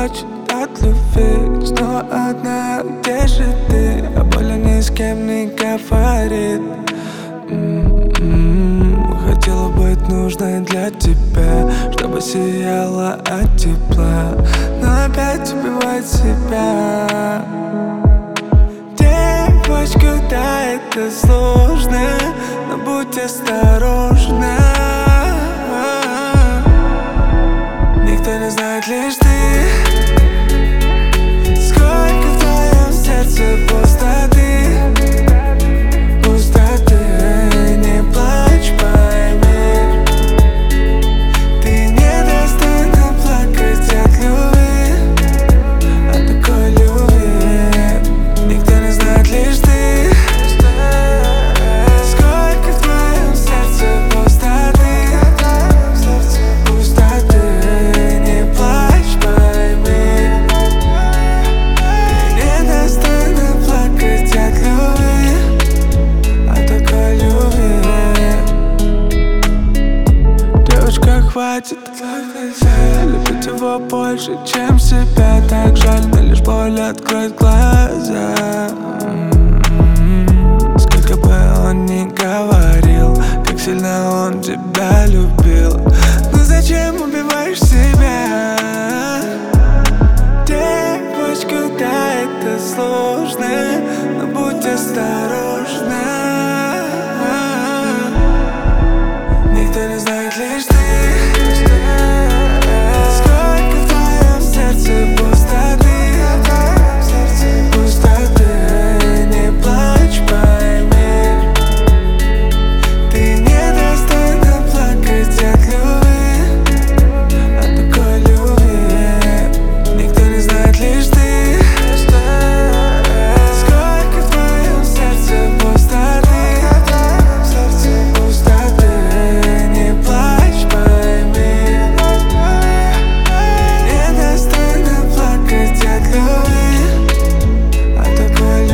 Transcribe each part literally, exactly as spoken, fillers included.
плачет от любви. Снова одна, где же ты? А более ни с кем не говорит. М-м-м. Хотела быть нужной для тебя, чтобы сияла от тепла, но опять убивает себя. Девочка, да, это сложно, но будь осторожна. Никто не знает, лишь ты. Сколько в твоем сердце пустоты, пустоты. Не плачь, пойми, ты недостойна плакать от любви, от такой любви. Никто не знает, лишь ты. Сколько в твоем сердце пустоты, пустоты. Не плачь, пойми, ты недостойна плакать от любви, от такой любви. Девочка, хватит любить его больше, чем себя. Так жаль, но лишь боль откроет глаза. М-м-м. Сколько бы он ни говорил, как сильно он тебя любил, но зачем убиваешь себя? Девочка, да, это сложно, но будь осторожна. Никто не знает, лишь ты. Сколько в твоем сердце пустоты, пустоты. Не плачь, пойми, ты недостойна плакать от любви, от такой любви. Никто не знает, лишь ты. Сколько в твоем сердце пустоты, пустоты. Не плачь, пойми, недостойна плакать от любви, от такой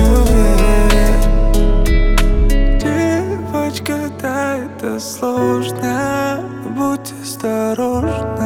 любви. Девочка, да, это сложно, будь осторожна.